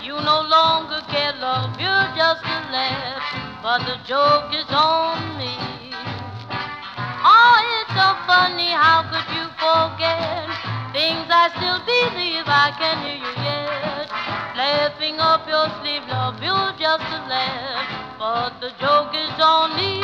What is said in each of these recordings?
You no longer care, love, you're just a laugh, but the joke is on me. Oh, it's so funny, how could you forget things I still believe I can hear you yet. Laughing up your sleeve, love, you're just a laugh, but the joke is on me.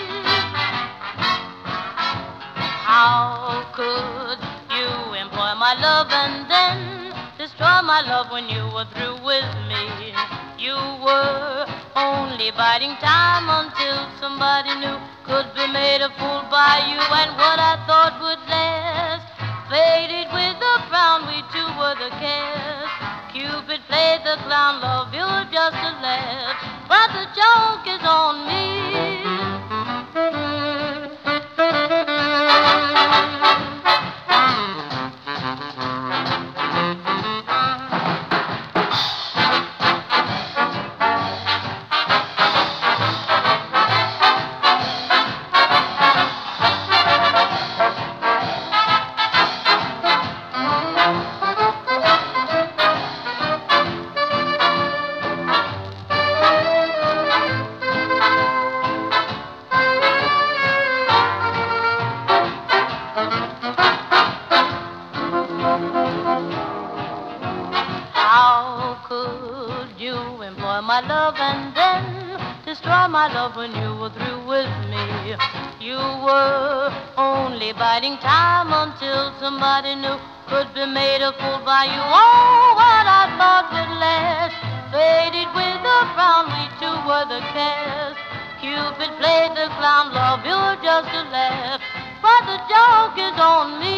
How could you employ my love and then destroy my love when you were through with me? You were only biding time until somebody new could be made a fool by you, and what I thought would last faded with the frown. We two were the cast. Cupid played the clown, love, you're just a laugh, but the joke is on me. How could you employ my love and then destroy my love when you were through with me? You were only biding time until somebody new could be made a fool by you. Oh, what I thought would last faded with a frown. We two were the cast. Cupid played the clown, love, you're just a laugh, but the joke is on me.